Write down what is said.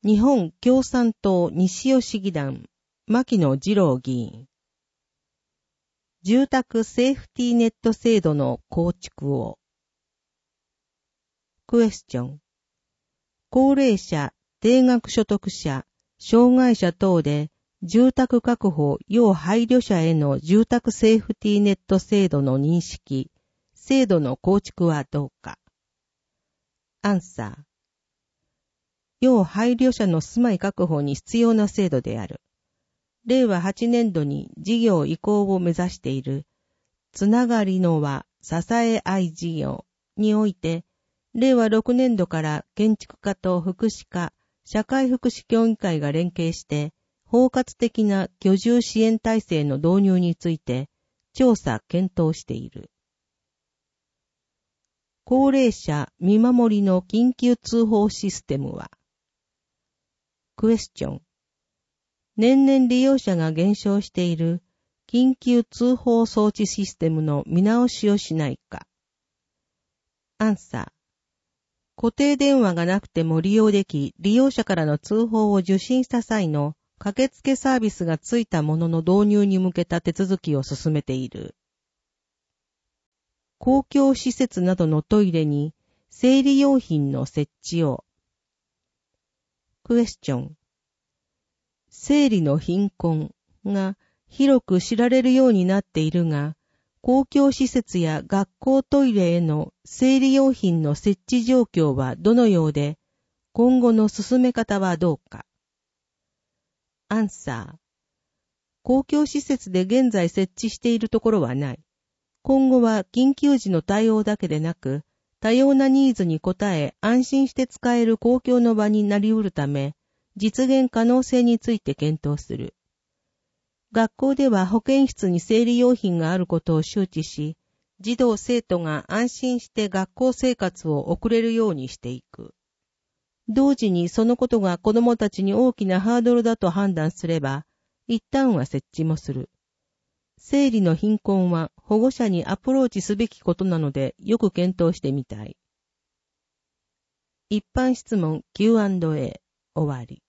日本共産党西尾市議団、牧野二郎議員。住宅セーフティーネット制度の構築を。クエスチョン。高齢者、低額所得者、障害者等で住宅確保要配慮者への住宅セーフティーネット制度の認識、制度の構築はどうか。アンサー。要配慮者の住まい確保に必要な制度である。令和8年度に事業移行を目指している、つながりの輪支え合い事業において、令和6年度から建築家と福祉課、社会福祉協議会が連携して、包括的な居住支援体制の導入について、調査検討している。高齢者見守りの緊急通報システムは、クエスチョン。年々利用者が減少している緊急通報装置システムの見直しをしないか。アンサー。固定電話がなくても利用でき、利用者からの通報を受信した際の駆けつけサービスがついたものの導入に向けた手続きを進めている。公共施設などのトイレに生理用品の設置を。クエスチョン。生理の貧困が広く知られるようになっているが、公共施設や学校トイレへの生理用品の設置状況はどのようで、今後の進め方はどうか。アンサー。公共施設で現在設置しているところはない。今後は緊急時の対応だけでなく、多様なニーズに応え安心して使える公共の場になり得るため、実現可能性について検討する。学校では保健室に生理用品があることを周知し、児童生徒が安心して学校生活を送れるようにしていく。同時にそのことが子どもたちに大きなハードルだと判断すれば、一旦は設置もする。生理の貧困は保護者にアプローチすべきことなのでよく検討してみたい。一般質問 Q&A 終わり。